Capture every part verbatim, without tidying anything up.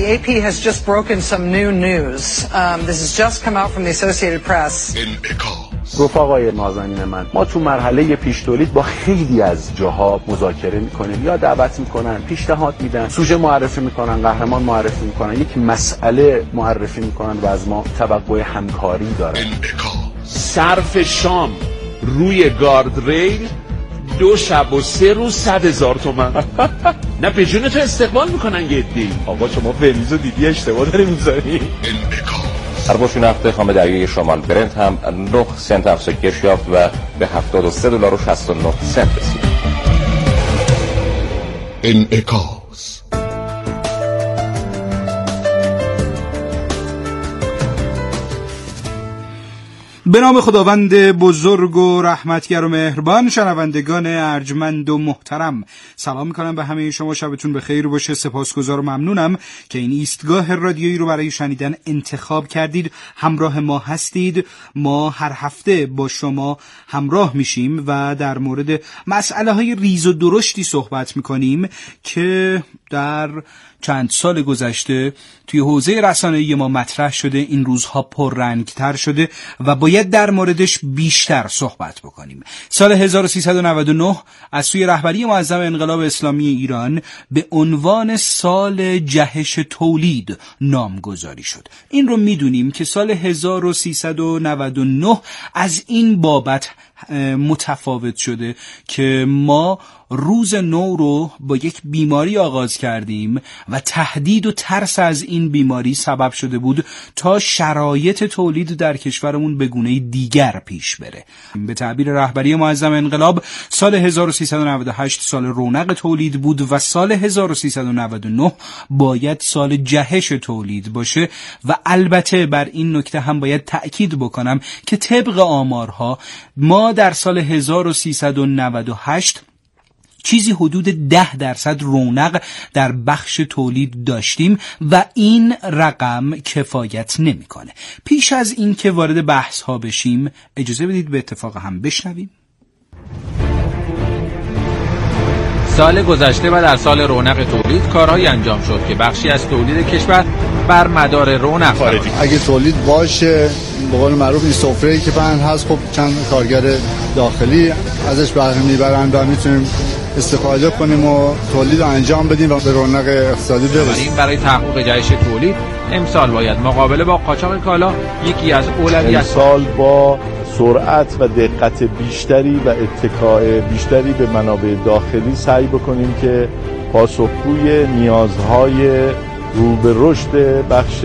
A P has just broken some new news. Um, this has just come out from the Associated Press. رفقای نازنین من، ما تو مرحله پیش تولید با خیلی از جاها مذاکره میکنیم یا دعوت میکنن، پیشنهاد میدن، سوژه معرفی میکنن، قهرمان معرفی میکنن، یک مسئله معرفی میکنن و از ما توقع همکاری دارن. صرف شام روی گارد ریل دو شب و سه روز صد هزار تومن. نه به جون تو استقبال میکنن یه دی. آقا شما فریزو دیدی اشتباه داری میذاری. هرباش نفت خام دریای شمال برنت هم نه سنت افزایش یافت و به هفتاد و سه دلار و شصت و نه سنت رسید. انعکاس. به نام خداوند بزرگ و رحمتگر و مهربان، شنوندگان ارجمند و محترم، سلام میکنم به همه شما. شبتون بخیر باشه. سپاسگزار و ممنونم که این ایستگاه رادیویی رو برای شنیدن انتخاب کردید. همراه ما هستید. ما هر هفته با شما همراه میشیم و در مورد مسئله های ریز و درشتی صحبت میکنیم که در چند سال گذشته توی حوزه رسانه‌ای ما مطرح شده، این روزها پررنگ‌تر شده و باید در موردش بیشتر صحبت بکنیم. سال هزار و سیصد و نود و نه از سوی رهبری معظم انقلاب اسلامی ایران به عنوان سال جهش تولید نامگذاری شد. این رو میدونیم که سال هزار و سیصد و نود و نه از این بابت متفاوت شده که ما روز نو رو با یک بیماری آغاز کردیم و تهدید و ترس از این بیماری سبب شده بود تا شرایط تولید در کشورمون به گونه دیگر پیش بره. به تعبیر رهبری معظم انقلاب سال هزار و سیصد و نود و هشت سال رونق تولید بود و سال هزار و سیصد و نود و نه باید سال جهش تولید باشه و البته بر این نکته هم باید تأکید بکنم که طبق آمارها ما در سال هزار و سیصد و نود و هشت چیزی حدود ده درصد رونق در بخش تولید داشتیم و این رقم کفایت نمیکنه. پیش از این که وارد بحث ها بشیم اجازه بدید به اتفاق هم بشنویم. سال گذشته و در سال رونق تولید کارهایی انجام شد که بخشی از تولید کشور بر مدار رونق خارجی. اگه تولید باشه به قول معروف این سفره‌ای که پهن هست، خب چند کارگر داخلی ازش بهره میبرن و میتونیم استفاده کنیم و تولید رو انجام بدیم و به رونق اقتصادی برسیم. برای تحقق جهش تولید امسال باید مقابله با قاچاق کالا یکی از اولویت‌ها. امسال با سرعت و دقت بیشتری و اتکای بیشتری به منابع داخلی سعی بکنیم که پاسخگوی نیازهای رو به رشد بخش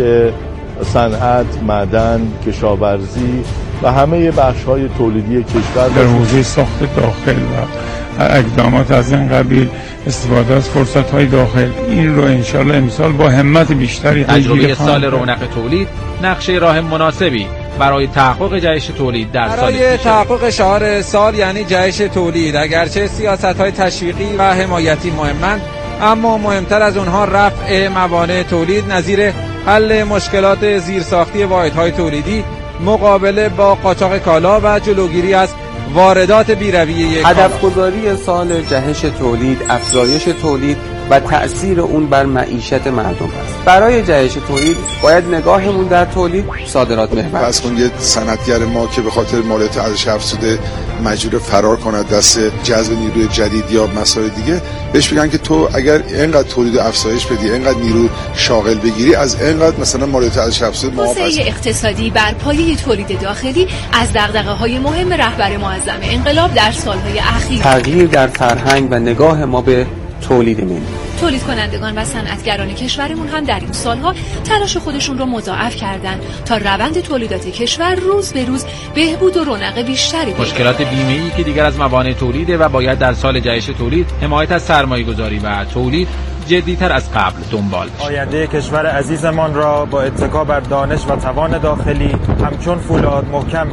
صنعت، معدن، کشاورزی و همه بخش‌های تولیدی کشور در حوزه ساخت داخل و اقدامات از این قبیل، استفاده از فرصت‌های داخل، این رو انشالله امسال با همت بیشتری تجربه سال رونق تولید نقشه راه مناسبی برای تحقق جهش تولید در سال برای تحقق شعار سال یعنی جهش تولید، اگرچه سیاست‌های تشویقی و حمایتی مهمند، اما مهمتر از اونها رفع موانع تولید نظیر حل مشکلات زیرساختی واحدهای تولیدی، مقابله با قاچاق کالا و جلوگیری از واردات بی‌رویه. هدفگذاری سال جهش تولید، افزایش تولید و تأثیر اون بر معیشت مردم است. برای جهش تولید باید نگاهمون در تولید صادرات محور. پس کن یه صنعتگر ما که به خاطر مالیات ارزش افزوده مجبور فرار کند دست جذب نیروی جدید یا مسائل دیگه، بهش بگن که تو اگر اینقدر تولید افزایش بدی، اینقدر نیرو شاغل بگیری، از اینقدر مثلا مالیات ارزش افزوده توسعه اقتصادی بر پایه تولید داخلی از دغدغه‌های مهم رهبر معظم انقلاب در سالهای اخیر. تغییر در فرهنگ و نگاه ما به تولید ملی. تولید کنندگان و صنعتگران کشورمون هم در این سالها تلاش خودشون رو مضاعف کردن تا روند تولیدات کشور روز به روز بهبود و رونق بیشتری پیدا. مشکلات بیمه‌ای که دیگر از موانع تولیده و باید در سال جهش تولید حمایت از سرمایه‌گذاری و تولید جدی‌تر از قبل دنبال بشه. آینده کشور عزیزمان را با اتکا بر دانش و توان داخلی همچون فولاد محکم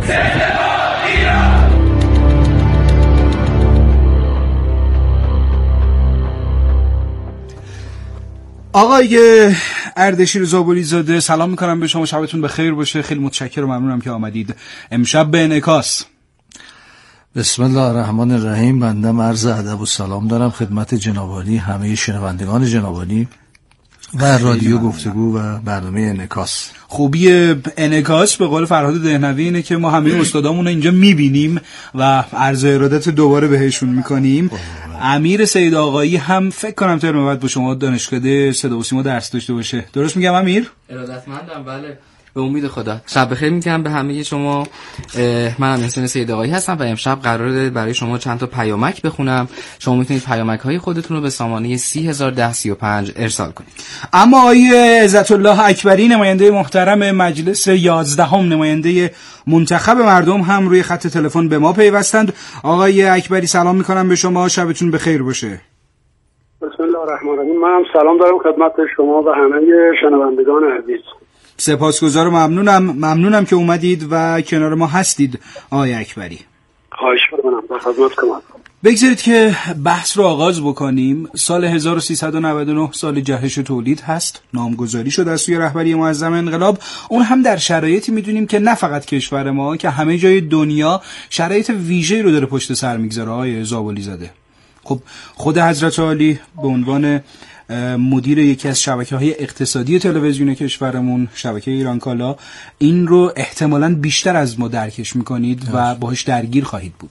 آقای اردشیر زابلی زاده، سلام میکنم به شما. شبتون بخیر باشه. خیلی متشکرم و ممنونم که آمدید امشب به انعکاس. بسم الله الرحمن الرحیم. بنده عرض ادب و سلام دارم خدمت جناب عالی، همه شنوندگان جناب عالی. و رادیو گفتگو و برنامه انعکاس. خوبی انعکاس به قول فرهاد دهنوی اینه که ما همه استادامون رو اینجا میبینیم و عرض ارادت دوباره بهشون میکنیم. امیر سید آقایی هم فکر کنم ترم بعد با شما دانشکده صدا و سیما درس داشته باشه. درست میگم امیر؟ ارادتمندم. بله به امید خدا. شب بخیر میگم به همه شما. من حسین سید آقایی هستم و امشب قراره برای شما چند تا پیامک بخونم. شما میتونید پیامک های خودتون رو به سامانه سی هزار و ده سی و پنج ارسال کنید. اما آقای عزت الله اکبری نماینده محترم مجلس یازدهم نماینده منتخب مردم هم روی خط تلفن به ما پیوستند. آقای اکبری سلام میکنم به شما، شبتون بخیر باشه. بسم الله الرحمن الرحیم. من سلام دارم خدمت شما و همه شنوندگان عزیز. سپاسگزار و ممنونم ممنونم که اومدید و کنار ما هستید آقای اکبری. خواهش می‌کنم، در خدمتتونم. بگذارید که بحث رو آغاز بکنیم. سال هزار و سیصد و نود و نه سال جهش تولید هست. نامگذاری شد از سوی رهبری معظم انقلاب. اون هم در شرایطی میدونیم که نه فقط کشور ما که همه جای دنیا شرایط ویژه‌ای رو داره پشت سر میگذاره. آقای زابلی زاده، خب خود حضرت عالی به عنوان مدیر یکی از شبکه‌های اقتصادی تلویزیون کشورمون، شبکه ایران کالا، این رو احتمالاً بیشتر از ما درکش میکنید و باهاش درگیر خواهید بود.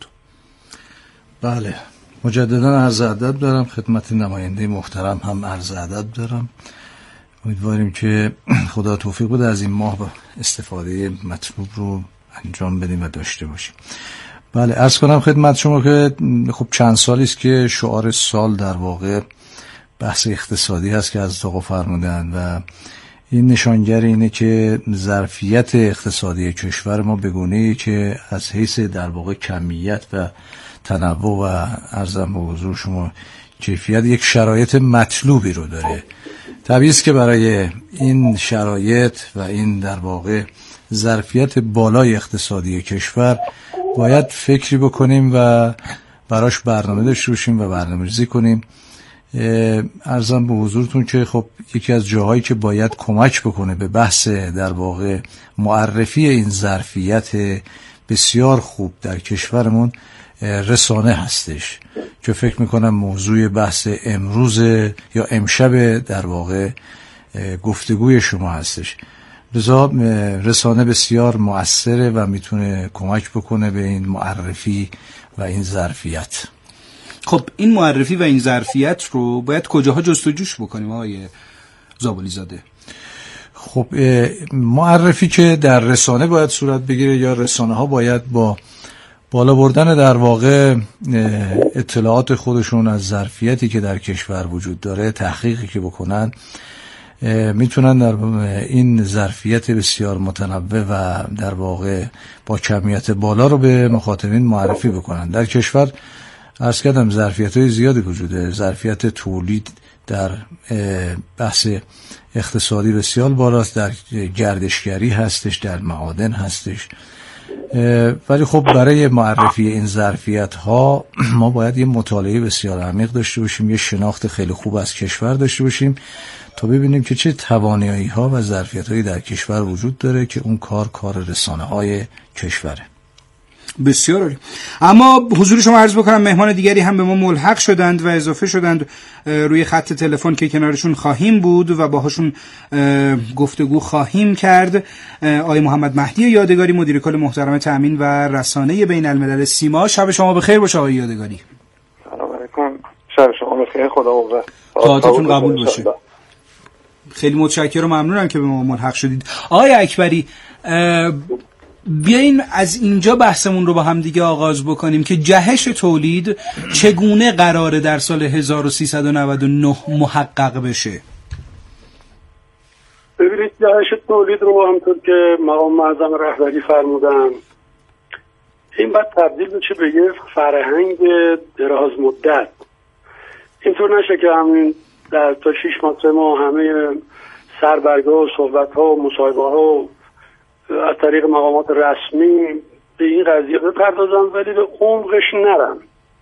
بله، مجددا عرض ادب دارم خدمت نماینده محترم، هم عرض ادب دارم. امیدواریم که خدا توفیق بده از این ماه با استفاده مطلوب رو انجام بدیم و داشته باشیم. بله، عرض کنم خدمت شما که خب چند سالی است که شعار سال در واقع بحث اقتصادی هست که از آقا فرمودن و این نشانگر اینه که ظرفیت اقتصادی کشور ما به گونه‌ای که از حیث در واقع کمیت و تنوع و عرضم به حضور شما کیفیت یک شرایط مطلوبی رو داره. طبیعی است که برای این شرایط و این در واقع ظرفیت بالای اقتصادی کشور باید فکری بکنیم و براش برنامه داشته باشیم و برنامه‌ریزی کنیم. عرضم به حضورتون که خب یکی از جاهایی که باید کمک بکنه به بحث در واقع معرفی این ظرفیت بسیار خوب در کشورمون رسانه هستش که فکر میکنم موضوع بحث امروز یا امشب در واقع گفتگوی شما هستش. لذا رسانه بسیار مؤثره و میتونه کمک بکنه به این معرفی و این ظرفیت. خب این معرفی و این ظرفیت رو باید کجاها جستجوش بکنیم آقای زابلی زاده؟ خب معرفی که در رسانه باید صورت بگیره یا رسانه ها باید با بالا بردن در واقع اطلاعات خودشون از ظرفیتی که در کشور وجود داره تحقیقی که بکنن، میتونن در این ظرفیت بسیار متنوع و در واقع با کمیت بالا رو به مخاطبین معرفی بکنن. در کشور عرض کردم ظرفیت‌های زیادی وجوده. ظرفیت تولید در بحث اقتصادی بسیار بالاست، در گردشگری هستش، در معادن هستش، ولی خب برای معرفی این ظرفیت‌ها ما باید یه مطالعه بسیار عمیق داشته باشیم، یه شناخت خیلی خوب از کشور داشته باشیم تا ببینیم که چه توانایی‌ها و ظرفیت‌هایی در کشور وجود داره که اون کار کار رسانه‌های کشوره. بسیار عالی. اما حضور شما عرض بکنم مهمان دیگری هم به ما ملحق شدند و اضافه شدند روی خط تلفن که کنارشون خواهیم بود و باهاشون گفتگو خواهیم کرد. آقای محمد مهدی یادگاری، مدیر کل محترم تامین و رسانه بین الملل سیما. شب شما بخیر باشه آقای یادگاری. سلام علیکم. شب شما بخیر. خدا مبارک. طاعتتون قبول باشه. خیلی متشکرم و ممنونم که به ما ملحق شدید. آقای اکبری، بیاین از اینجا بحثمون رو با هم دیگه آغاز بکنیم که جهش تولید چگونه قراره در سال هزار و سیصد و نود و نه محقق بشه؟ ببینید، جهش تولید رو همونطور که مقام معظم رهبری فرمودن، این باید تبدیل بشه به یه فرهنگ دراز مدت. اینطور نشه که همین در تا شیش ماه سه ماه همه سربرگاه و صحبت‌ها و مصاحبه‌ها از طریق مقامات رسمی به این قضیه بپردازن ولی به عمقش نرن.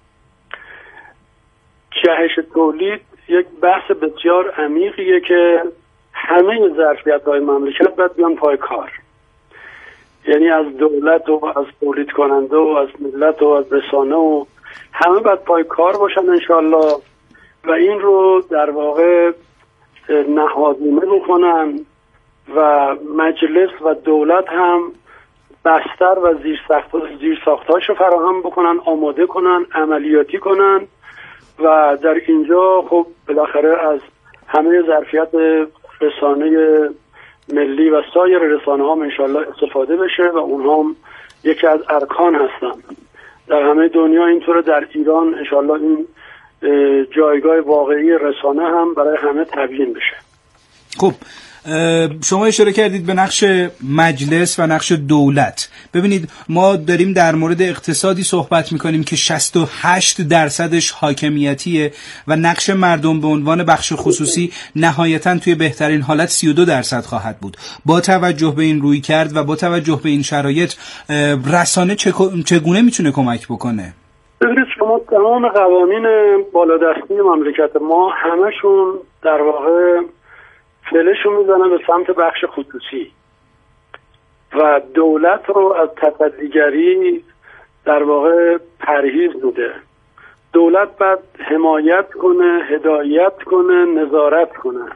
جهش تولید یک بحث بسیار عمیقیه که همه ظرفیت‌های مملکت باید بیان پای کار، یعنی از دولت و از تولید کننده و از ملت و از رسانه و همه باید پای کار باشن انشالله و این رو در واقع نهادینه بکنن و مجلس و دولت هم بستر و زیرساخت‌هاش رو فراهم بکنن، آماده کنن، عملیاتی کنن و در اینجا خب بالاخره از همه ظرفیت رسانه ملی و سایر رسانه ها انشالله استفاده بشه و اونها هم یکی از ارکان هستن در همه دنیا. اینطور در ایران انشالله این جایگاه واقعی رسانه هم برای همه تبیین بشه. خب شما اشاره کردید به نقش مجلس و نقش دولت. ببینید ما داریم در مورد اقتصادی صحبت میکنیم که شصت و هشت درصدش حاکمیتیه و نقش مردم به عنوان بخش خصوصی نهایتاً توی بهترین حالت سی و دو درصد خواهد بود. با توجه به این روی کرد و با توجه به این شرایط رسانه چگونه میتونه کمک بکنه؟ ببینید شما تمام قوانین بالادستی مملکت ما همشون در واقع فلشو میزنن به سمت بخش خصوصی و دولت رو از تصدیگری در واقع پرهیز میده. دولت باید حمایت کنه، هدایت کنه، نظارت کنه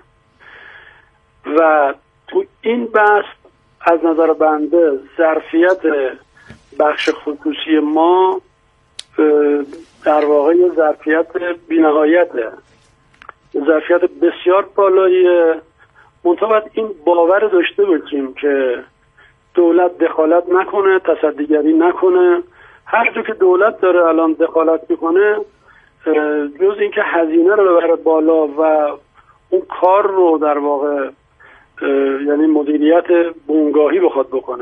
و تو این بحث از نظر بنده ظرفیت بخش خصوصی ما در واقع ظرفیت بی‌نهایته، ظرفیت بسیار بالاییه. منتها باید این باور داشته باشیم که دولت دخالت نکنه، تصدیگری نکنه. هر جا که دولت داره الان دخالت میکنه جز اینکه هزینه رو ببره بالا و اون کار رو در واقع یعنی مدیریت بنگاهی بخواد بکنه.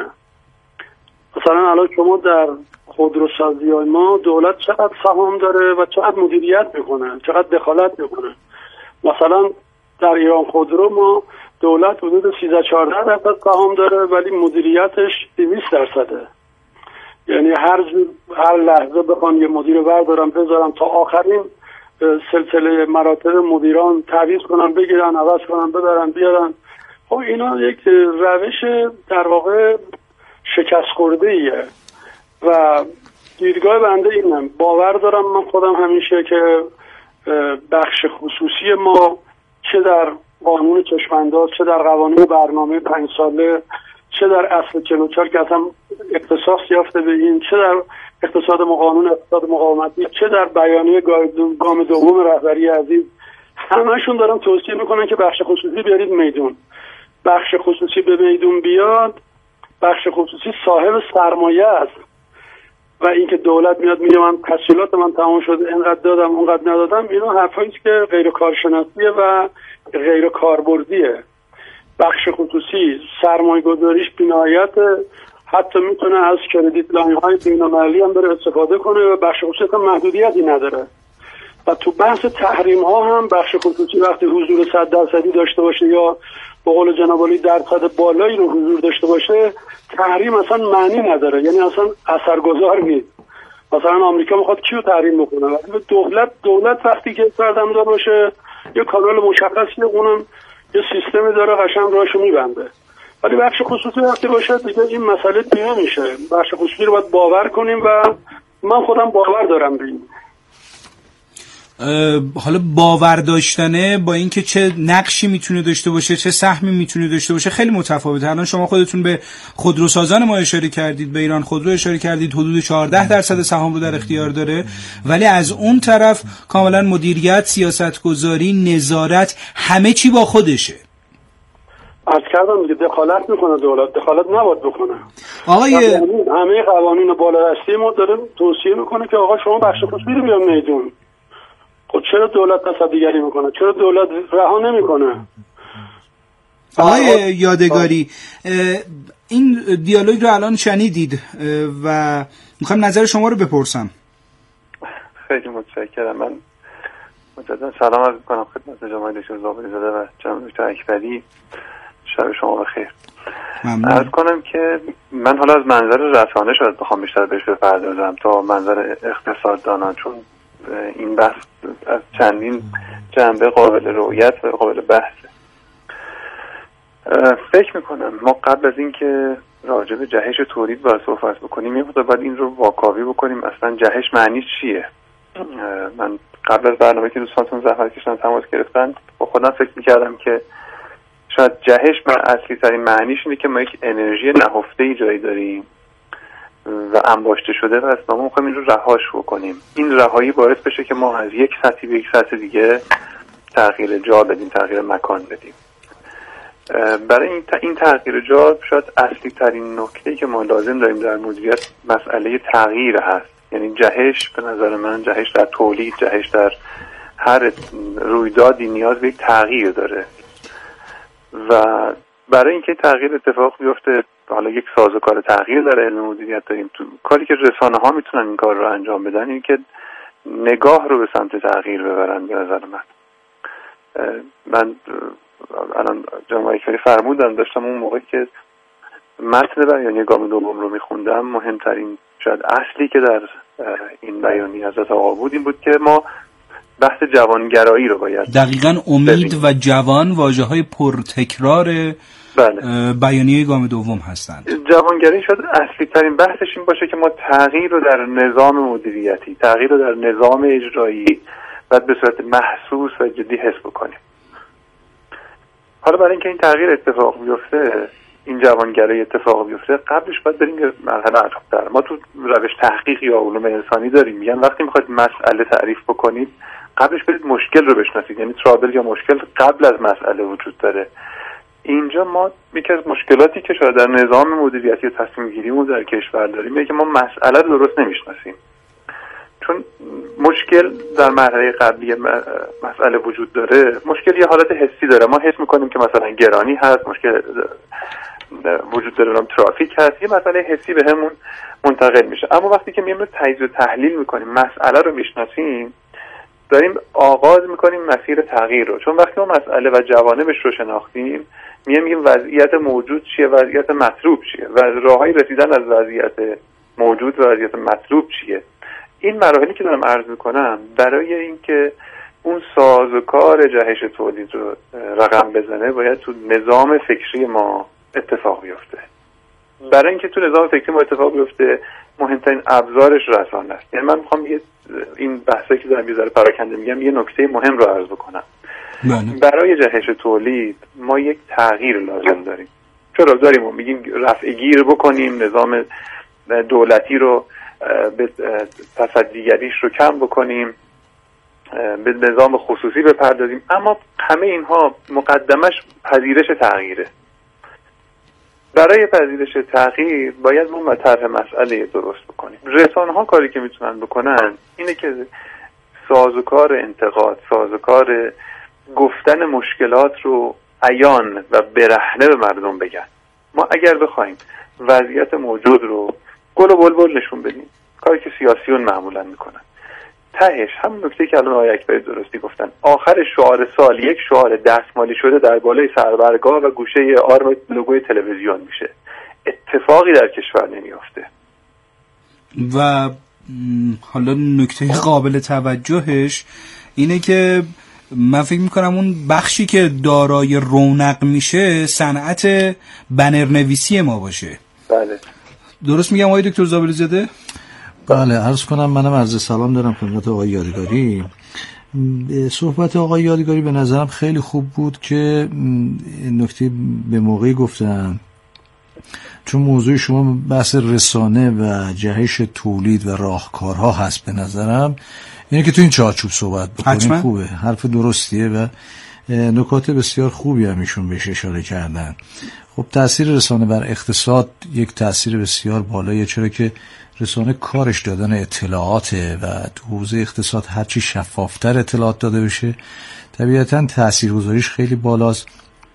مثلا الان شما در خودروسازی های ما دولت چقدر سهام داره و چقدر مدیریت میکنه، چقدر دخالت میکنه. مثلا در ایران خودرو ما دولت حدود سیزده چهارده درصد سهام داره ولی مدیریتش دویست درصده. یعنی هر هر لحظه بخوان یه مدیر بردارن بذارن تا آخرین سلسله مراتب مدیران تعویض کنن، بگیرن، عوض کنن، ببرن بیارن. خب اینا یک روش در واقع شکست خورده ایه و دیدگاه بنده اینم، باور دارم من خودم همیشه که بخش خصوصی ما چه در قانون چشمانداز، چه در قوانین برنامه پنج ساله، چه در اصل چهل و چهار که اصلا اختصاص یافته به این، چه در اقتصاد قانون اقتصاد مقاومتی، چه در بیانیه گام دوم رهبری عزیز، همه‌شون دارن توصیه میکنن که بخش خصوصی بیارید میدون. بخش خصوصی به میدون بیاد، بخش خصوصی صاحب سرمایه است و اینکه دولت میاد میگه من تسهیلات من تمام شده اینقدر دادم اونقدر ندادم، اینا حرفایی است که غیر کارشناسیه و غیر کاربردیه. بخش خصوصی سرمایه گذاریش بی‌نهایت، حتی میتونه از کردیت لاین های بین‌المللی هم بره استفاده کنه و بخش خصوصی هم محدودیتی نداره. و تو بحث تحریم ها هم بخش خصوصی وقتی حضور صد درصدی داشته باشه یا به قول جناب عالی درصد بالایی رو حضور داشته باشه، تحریم اصلا معنی نداره، یعنی اصلا اثرگذار نیست. مثلا آمریکا میخواد کیو تحریم بکنه؟ ولی دولت دولت وقتی که سردمدار باشه یه کانال مشخصی، اونم یه سیستمی داره قشنگ راهشو میبنده. ولی بخش خصوصی وقتی باشه دیگه این مسئله دیگه میشه. بخش خصوصی رو باید باور کنیم و من خودم باور دارم به این. حالا باور داشتنه با اینکه چه نقشی میتونه داشته باشه، چه سهمی میتونه داشته باشه خیلی متفاوته. الان شما خودتون به خودروسازان ما اشاره کردید، به ایران خودرو اشاره کردید، حدود چهارده درصد سهام رو در اختیار داره، ولی از اون طرف کاملا مدیریت، سیاستگذاری، نظارت، همه چی با خودشه. از کردم دیگه دخالت میکنه دولت، دخالت نباید بکنه. آقای همه قوانین بالادستی ما داره توصیه میکنه که آقا شما بخش خصوصی رو بیان میدون. خب چرا دولت تصدیگری میکنه؟ چرا دولت رها نمیکنه؟ آقای یادگاری، این دیالوگ رو الان شنیدید و میخوام نظر شما رو بپرسم. خیلی متشکرم. من مجددا سلام عرض میکنم خدمت جناب دکتر زابری زاده و جناب دکتر اکبری. شب شما بخیر. عرض کنم که من حالا از منظر رسانه شاید بخوام بیشتر بهش بپردازم تا منظر اقتصاددانان، چون این بحث از چندین جنبه قابل رؤیت و قابل بحثه. فکر میکنم ما قبل از این که راجع به جهش تولید باید صحبت بکنیم یه خود باید این رو واکاوی بکنیم اصلا جهش معنی چیه. من قبل از برنامه که دوستانتون زحمت کشیدن تماس گرفتن با خودم فکر میکردم که شاید جهش من اصلی ترین معنیش اینه که ما یک انرژی نهفته جایی داریم و انباشته شده و اصلا ما میخوایم این رو رهاش بکنیم. این رهایی باعث بشه که ما از یک سطحی به یک سطح دیگه تغییر جا بدیم، تغییر مکان بدیم. برای این این تغییر جا شاید اصلی ترین نکته‌ای که ما لازم داریم در مدیریت مسئله تغییر هست. یعنی جهش به نظر من، جهش در تولید، جهش در هر رویدادی نیاز به یک تغییر داره و برای اینکه تغییر اتفاق بیفته حالا یک سازوکار تغییر در علم مدیریت داریم. تو کاری که رسانه ها میتونن این کار رو انجام بدن این که نگاه رو به سمت تغییر ببرن. به نظر من من الان جناب اکبری فرمودن، داشتم اون موقعی که متن بیانیه گام دوم رو میخوندم، مهمترین شاید اصلی که در این بیانیه حضرت آقا بود این بود که ما بحث جوانگرایی رو باید دقیقاً امید و جوان واژه‌های پرتکرار بله. بیانیه گام دوم هستند. جوانگرایی شاید اصلی ترین بحثش این باشه که ما تغییر رو در نظام مدیریتی، تغییر رو در نظام اجرایی باید به صورت محسوس و جدی حس بکنیم. حالا برای اینکه این تغییر اتفاق بیفته، این جوانگرایی اتفاق بیفته، قبلش باید بریم یه مرحله عقب‌تر. ما تو روش تحقیق یا علوم انسانی داریم میگن وقتی میخواید مسئله تعریف بکنید قبلش برید مشکل رو بشناسید. یعنی ترابل یا مشکل قبل از مسئله وجود داره. اینجا ما یکی از مشکلاتی که شاید در نظام مدیریتی و تصمیم گیریمون در کشور داریم اینه که ما مسئله رو درست نمیشناسیم. چون مشکل در مرحله قبلی مسئله وجود داره، مشکل یه حالت حسی داره. ما حس میکنیم که مثلا گرانی هست، مشکل وجود داره، نام ترافیک هست، یه مسئله حسی به همون منتقل میشه. اما وقتی که میایم تجزیه و تحلیل میکنیم، مسئله رو میشناسیم، داریم آغاز میکنیم مسیر تغییر رو. چون وقتی ما مسئله و جوانبش رو شناختیم، میایم میگیم وضعیت موجود چیه، وضعیت مطلوب چیه و راههای رسیدن از وضعیت موجود و وضعیت مطلوب چیه. این مراحلی که دارم عرض میکنم برای اینکه اون سازوکار جهش تولید رو رقم بزنه باید تو نظام فکری ما اتفاق بیفته. برای اینکه تو نظام فکری ما اتفاق بیفته مهمترین ابزارش رسانه است. یعنی من میخوام یه این بحثی که دارم یه ذره پراکنده میگم یه نکته مهم رو عرض بکنم. بله. برای جهش تولید ما یک تغییر لازم داریم. چرا داریم؟ ما میگیم رفع گیر بکنیم، نظام دولتی رو به تصدیگریش رو کم بکنیم، به نظام خصوصی بپردازیم، اما همه اینها مقدمش پذیرش تغییره. برای پذیرش تغییر باید ما طرح مسئله درست بکنیم. رسانه ها کاری که میتونن بکنن اینه که سازوکار انتقاد، سازوکار گفتن مشکلات رو عیان و برهنه به مردم بگن. ما اگر بخوایم وضعیت موجود رو گل و بلبل نشون بدیم، کاری که سیاسیون معمولا میکنن، تهش هم نکته که الان آقای اکبری درستی گفتن، آخر شعار سال یک شعار دستمالی شده در بالای سربرگاه و گوشه آرم لوگوی تلویزیون میشه. اتفاقی در کشور نمیافته. و حالا نکته قابل توجهش اینه که من فکر میکنم اون بخشی که دارای رونق میشه صنعت بنرنویسی ما باشه. بله درست میگم آقای دکتر زابلی زاده؟ بله عرض کنم منم عرض سلام دارم خدمت آقای یادگاری. صحبت آقای یادگاری به نظرم خیلی خوب بود که نکته به موقعی گفتن، چون موضوع شما بحث رسانه و جهش تولید و راهکارها هست. به نظرم اینه که تو این چارچوب صحبت بکنیم خوبه، حرف درستیه و نکات بسیار خوبی هم ایشون بهش اشاره کردن. خب تأثیر رسانه بر اقتصاد یک تأثیر بسیار بالاییه، چرا که رسانه کارش دادن اطلاعاته و تو حوزه اقتصاد هرچی شفافتر اطلاعات داده بشه طبیعتاً تاثیرگذاریش خیلی بالاست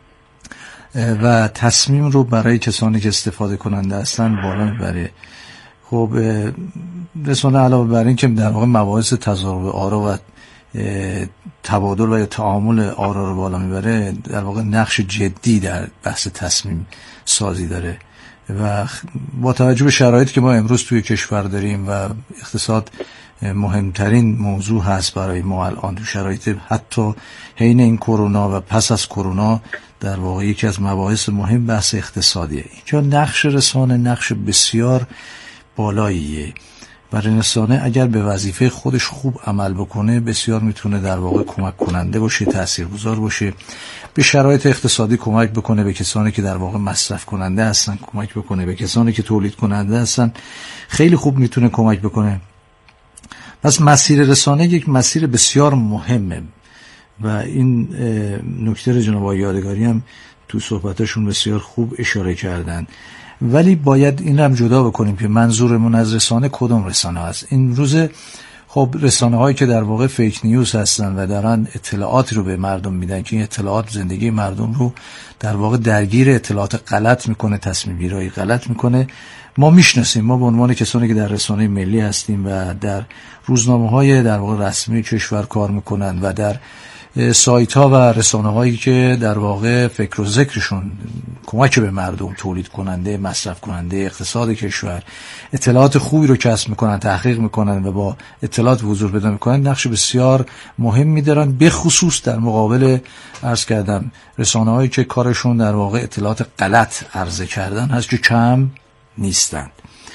و تصمیم رو برای کسانی که استفاده کننده هستن بالا میبره. خب رسانه علاوه بر این که در واقع مباحث تضارب آرا و تبادل و تعامل آرا رو بالا میبره، در واقع نقش جدی در بحث تصمیم سازی داره و با توجه به شرایطی که ما امروز توی کشور داریم و اقتصاد مهمترین موضوع هست برای ما الان تو شرایط حتی حین این کرونا و پس از کرونا، در واقع یکی از مباحث مهم بحث اقتصادیه. اینجا نقش رسانه نقش بسیار بالاییه و رسانه اگر به وظیفه خودش خوب عمل بکنه بسیار میتونه در واقع کمک کننده باشه، تاثیرگذار باشه، به شرایط اقتصادی کمک بکنه، به کسانی که در واقع مصرف کننده هستن کمک بکنه، به کسانی که تولید کننده هستن خیلی خوب میتونه کمک بکنه. پس مسیر رسانه یک مسیر بسیار مهمه و این نکته رو جناب آقای یادگاری هم تو صحبتاشون بسیار خوب اشاره کردن. ولی باید این هم جدا بکنیم که منظورمون از رسانه کدوم رسانه هست. این روزه خب رسانه هایی که در واقع فیک نیوز هستن و دارن اطلاعات رو به مردم میدن که این اطلاعات زندگی مردم رو در واقع درگیر اطلاعات غلط میکنه، تصمیم گیری غلط میکنه، ما میشناسیم. ما به عنوان کسانی که در رسانه ملی هستیم و در روزنامه های در واقع رسمی کشور کار میکنن و در سایت ها و رسانه هایی که در واقع فکر و ذکرشون کمک به مردم، تولید کننده، مصرف کننده، اقتصاد کشور اطلاعات خوبی رو کسب میکنن، تحقیق میکنن و با اطلاعات حضور پیدا میکنن، نقش بسیار مهمی دارن، به خصوص در مقابل عرض کردم رسانه هایی که کارشون در واقع اطلاعات غلط عرضه کردن هست که کم نیستند.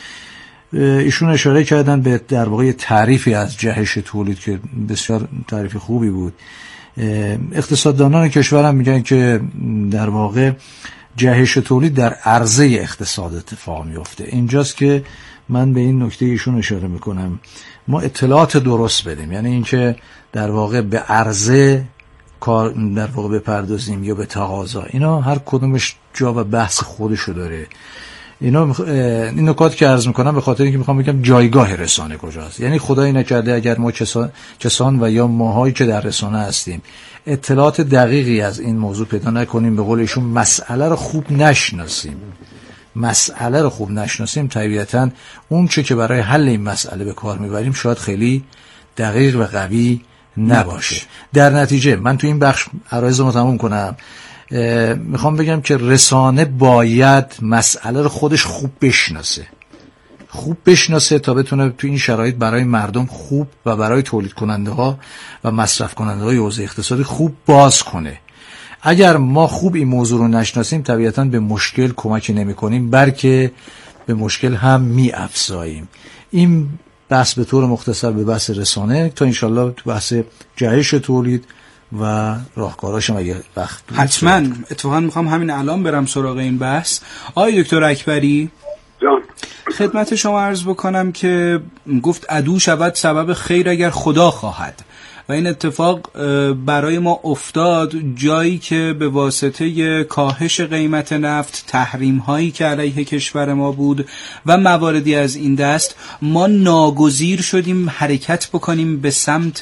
ایشون اشاره کردن به در واقع تعریفی از جهش تولید که بسیار تعریف خوبی بود. اقتصاددانان کشور هم میگن که در واقع جهش تولید در عرضه اقتصاد اتفاق میفته. اینجاست که من به این نکته ایشون اشاره میکنم، ما اطلاعات درست بدیم، یعنی اینکه در واقع به عرضه کار در واقع بپردازیم یا به تقاضا، اینا هر کدومش جا و بحث خودشو داره. اینا این نکات که عرض میکنم به خاطر اینکه میخوام بگم جایگاه رسانه کجاست. یعنی خدایی نکرده اگر ما کسان, کسان و یا ماهایی که در رسانه هستیم اطلاعات دقیقی از این موضوع پیدا نکنیم، به قول ایشون مسئله رو خوب نشناسیم مسئله رو خوب نشناسیم طبیعتاً اون چه که برای حل این مسئله به کار میبریم شاید خیلی دقیق و قوی نباشه. در نتیجه من تو این بخش عرایضمو تموم کنم، میخوام بگم که رسانه باید مسئله رو خودش خوب بشناسه خوب بشناسه تا بتونه تو این شرایط برای مردم خوب و برای تولید کننده ها و مصرف کننده های حوزه اقتصادی خوب باز کنه. اگر ما خوب این موضوع رو نشناسیم طبیعتاً به مشکل کمکی نمی کنیم، بلکه به مشکل هم می افزاییم. این بحث به طور مختصر به بحث رسانه تا انشالله تو بحث جهش تولید و راهکاراشم اگه وقت حتما اتفاقا میخوام همین الان برم سراغ این بحث. آقای دکتر اکبری جان، خدمت شما عرض بکنم که گفت عدو شود سبب خیر اگر خدا خواهد و این اتفاق برای ما افتاد جایی که به واسطه کاهش قیمت نفت، تحریم هایی که علیه کشور ما بود و مواردی از این دست، ما ناگزیر شدیم حرکت بکنیم به سمت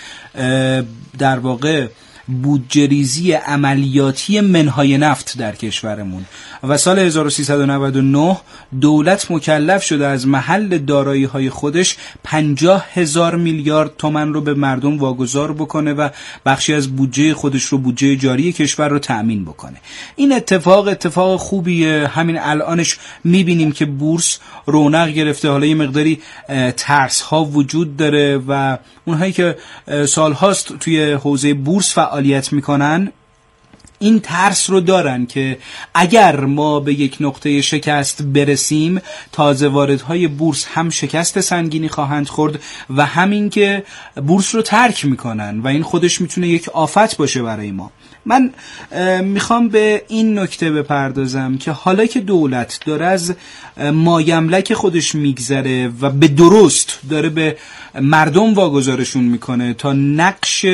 در واقع بودجه ریزی عملیاتی منهای نفت در کشورمون و سال هزار و سیصد و نود و نه دولت مکلف شده از محل دارایی های خودش پنجاه هزار میلیارد تومان رو به مردم واگذار بکنه و بخشی از بودجه خودش رو، بودجه جاری کشور رو تأمین بکنه. این اتفاق اتفاق خوبیه. همین الانش میبینیم که بورس رونق گرفته، حالا یه مقداری ترس ها وجود داره و اونهایی که سال هاست توی حوزه بورس فعالیت میکنن این ترس رو دارن که اگر ما به یک نقطه شکست برسیم تازه واردهای بورس هم شکست سنگینی خواهند خورد و همین که بورس رو ترک میکنن و این خودش میتونه یک آفت باشه برای ما. من میخوام به این نکته بپردازم که حالا که دولت داره از مایملک خودش میگذره و به درست داره به مردم واگذارشون میکنه تا نقش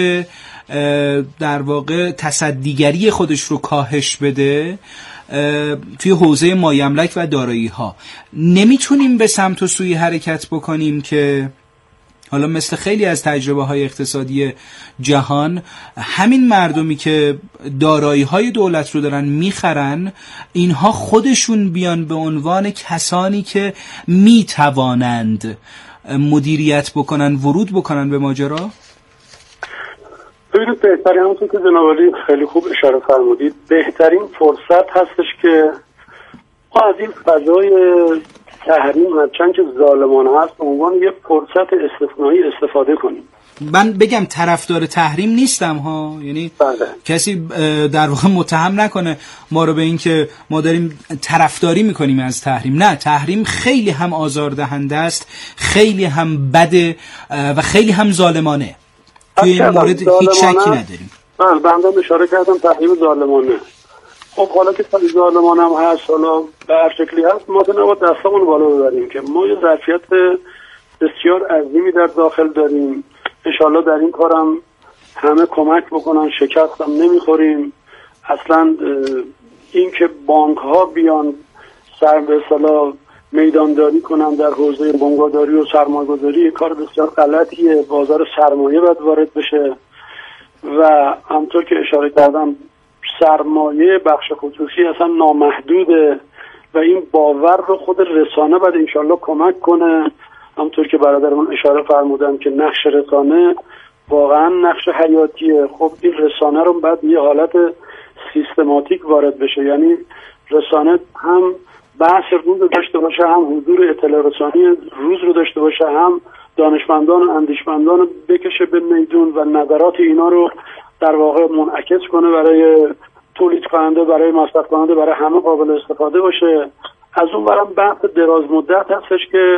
در واقع تصدیگری خودش رو کاهش بده توی حوزه مایملک و دارایی ها، نمیتونیم به سمت و سوی حرکت بکنیم که حالا مثل خیلی از تجربه های اقتصادی جهان همین مردمی که دارایی های دولت رو دارن میخرن اینها خودشون بیان به عنوان کسانی که میتوانند مدیریت بکنن، ورود بکنن به ماجرا؟ ببینید بهترین، همونطور که جناب عالی خیلی خوب اشاره فرمودید، بهترین فرصت هستش که ما از این فضای تحریم هرچند که ظالمانه هست به عنوان یک فرصت استثنایی استفاده کنیم. من بگم طرفدار تحریم نیستم ها، یعنی بله. کسی در واقع متهم نکنه ما رو به این که ما داریم طرفداری میکنیم از تحریم. نه، تحریم خیلی هم آزاردهنده است، خیلی هم بده و خیلی هم ظالمانه. توی این مورد هیچ شکی نداریم. بله، بنده اشاره کردم تحریم ظالمانه. خب حالا که تحریم ظالمانه هم هست، حالا به هر شکلی هست، ما که نباید دستمون بالا ببریم که ما یه ظرفیت بسیار عظیمی در داخل داریم. انشالله در این کارم همه کمک بکنن، شکست هم نمیخوریم. اصلا این که بانک ها بیان سر به اصطلاح میدانداری کنن در حوزه بنگاهداری و سرمایه‌گذاری کار بسیار غلطیه. بازار سرمایه باید وارد بشه و همطور که اشاره کردم سرمایه بخش خصوصی اصلا نامحدوده و این باور رو خود رسانه باید انشالله کمک کنه. همطور که برادرمون اشاره فرمودن که نقش رسانه واقعا نقش حیاتیه. خب این رسانه رو باید یه حالت سیستماتیک وارد بشه، یعنی رسانه هم بحث روز رو داشته باشه، هم حضور اطلاع رسانی روز رو داشته باشه، هم دانشمندان و اندیشمندان رو بکشه به میدون و نظرات اینا رو در واقع منعکس کنه برای تولید کننده، برای مصرف کننده، برای همه قابل استفاده باشه. از اون برم بحث دراز مدت هستش که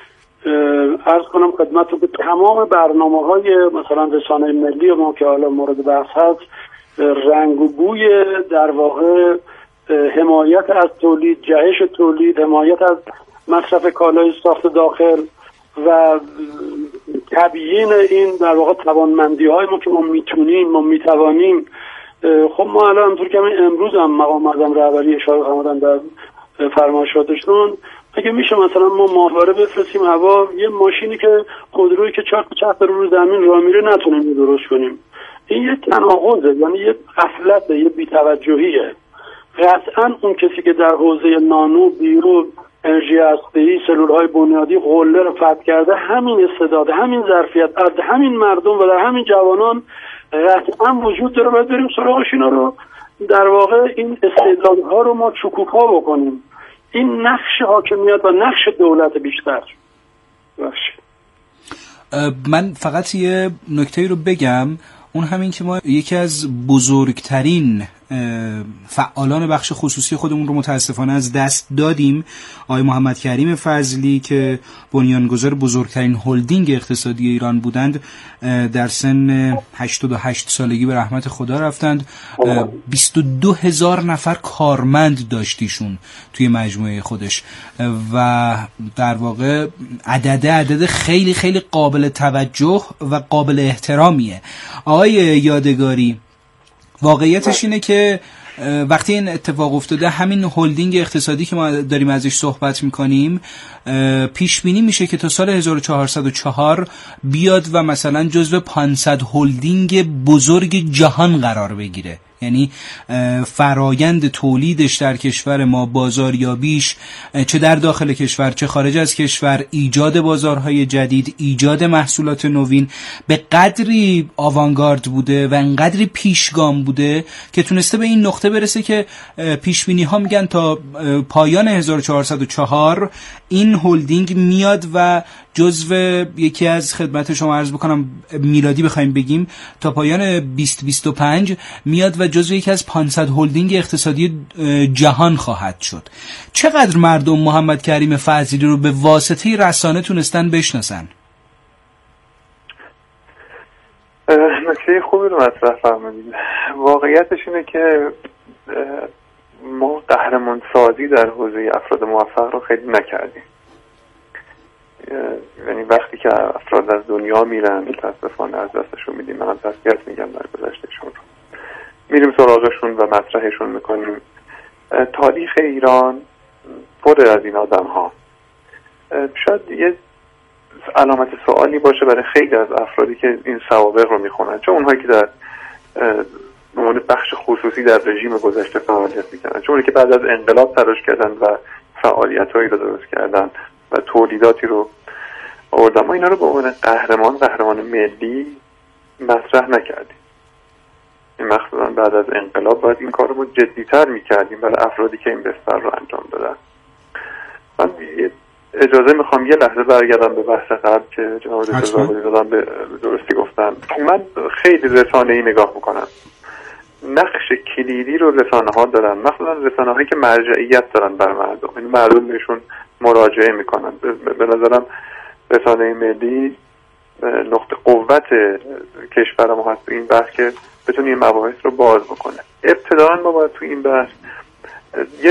عرض کنم خدمتتون که تمام برنامه‌های مثلا رسانه ملی ما که حالا مورد بحث هست رنگ و بوی در واقع حمایت از تولید، جهش تولید، حمایت از مصرف کالای ساخت داخل و تبیین این در واقع توانمندی‌های ما که ما میتونیم، ما میتوانیم. خب ما الان همونطور که امروز هم مقام معظم رهبری اشاره فرمودن در فرمایشاتشون، اگه میشه مثلا ما ماهواره بفرستیم هوا، یه ماشینی که خودرویی که چهار چهار تا رو زمین راه میره نتونیم درست کنیم. این یه تناقضه، یعنی یه غفلته، یه بی‌توجهیه. قطعا اون کسی که در حوزه نانو، بیرو، انرژی هسته‌ای، سلول‌های بنیادی قله رو فتح کرده، همین استعداد، همین ظرفیت از همین مردم و در همین جوانان قطعا وجود داره. باید بریم سراغش اینا رو در واقع این استعدادها رو ما شکوفا بکنیم. این نقش حاکمیت و نقش دولت بیشتر باشه. من فقط یه نکته رو بگم، اون همین که ما یکی از بزرگترین فعالان بخش خصوصی خودمون رو متاسفانه از دست دادیم. آقای محمد کریم فضلی که بنیانگذار بزرگترین هلدینگ اقتصادی ایران بودند در سن هشتاد و هشت سالگی به رحمت خدا رفتند. بیست و دو هزار نفر کارمند داشتیشون توی مجموعه خودش و در واقع عدد عدد خیلی خیلی قابل توجه و قابل احترامیه. آقای یادگاری، واقعیتش اینه که وقتی این اتفاق افتاده، همین هلدینگ اقتصادی که ما داریم ازش صحبت میکنیم پیش بینی میشه که تا سال هزار و چهارصد و چهار بیاد و مثلا جزو پانصد هلدینگ بزرگ جهان قرار بگیره. یعنی فرایند تولیدش در کشور ما، بازاریابیش چه در داخل کشور چه خارج از کشور، ایجاد بازارهای جدید، ایجاد محصولات نوین به قدری آوانگارد بوده و انقدری پیشگام بوده که تونسته به این نقطه برسه که پیشبینی ها میگن تا پایان هزار و چهارصد و چهار این هلدینگ میاد و جزو یکی از خدمت شما عرض بکنم میلادی بخوایم بگیم تا پایان بیست بیست و پنج میاد و جزو یکی از پانصد هلدینگ اقتصادی جهان خواهد شد. چقدر مردم محمد کریم فضلی رو به واسطه رسانه تونستن بشناسن؟ نکته خوبی رو مطرح فرمودید. واقعیتش اینه که ما قهرمان سازی در حوزه افراد موفق رو خیلی نکردیم. یعنی وقتی که افراد از دنیا میرن متاسفانه از دستشون میدیم، من تسلیت میگم در گذشتهشون رو میریم سراغشون و مطرحشون میکنیم. تاریخ ایران پر از این آدم ها. شاید یه علامت سوالی باشه برای خیلی از افرادی که این سوابق رو میخونن، چون اونهایی که در عنوان بخش خصوصی در رژیم گذشته فعالیت میکنن، چون اونهایی که بعد از انقلاب تلاش کردن و فعالیت‌هایی رو درست کردن و تولیداتی رو آوردن، ما اینا رو به عنوان قهرمان قهرمان ملی مطرح نکردیم. این مخصوصا بعد از انقلاب باید این کار رو جدی‌تر میکردیم برای افرادی که این بستر رو انجام دادن. من یه اجازه میخوام یه لحظه برگردم به بحث قبل که جناب دکتر زابلی دادن به درستی گفتن. من خیلی رسانه‌ای نگاه میکنم. نقش کلیدی رو رسانه ها دارن، مثلا رسانه هایی که مرجعیت دارن بر مردم، این مردم بهشون مراجعه میکنن. به نظرم رسانه ملی نقطه قوت کشور ما هست این بحث که بتونه این مباحث رو باز بکنه. ابتداً ما باید تو این بحث یه